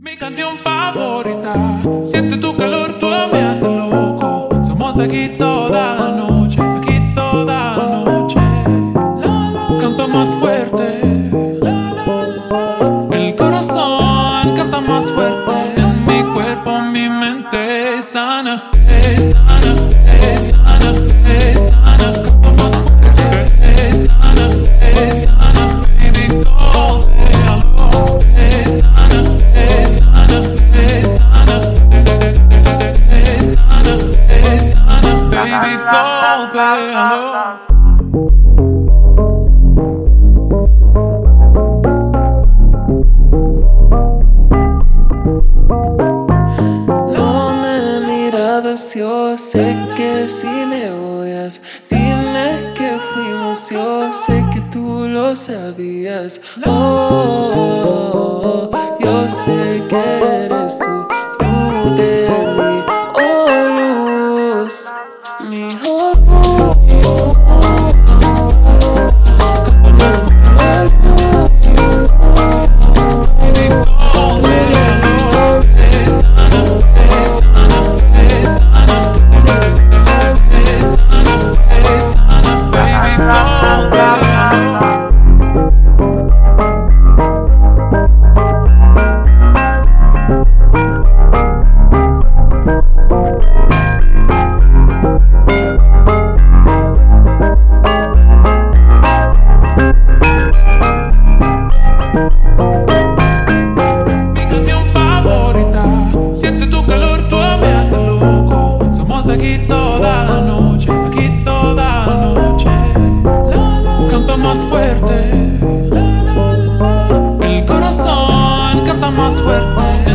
Mi canción favorita, siente tu calor, tú me haces loco. Somos aquí toda la noche, aquí toda la noche. Canta más fuerte, el corazón canta más fuerte. En mi cuerpo, mi mente es sana, es sana, es sana, es sana. Canta más fuerte, es sana, es sana. Baby, golpéalo, es sana, es sana, es sana, es sana, es sana. Baby, golpéalo. Yo sé que si me odias, dime que fuimos. Yo sé que tú lo sabías. Oh, yo sé que eres tú, luz de mí. Oh, luz, mi aquí toda la noche, aquí toda la noche. Canta más fuerte, el corazón canta más fuerte.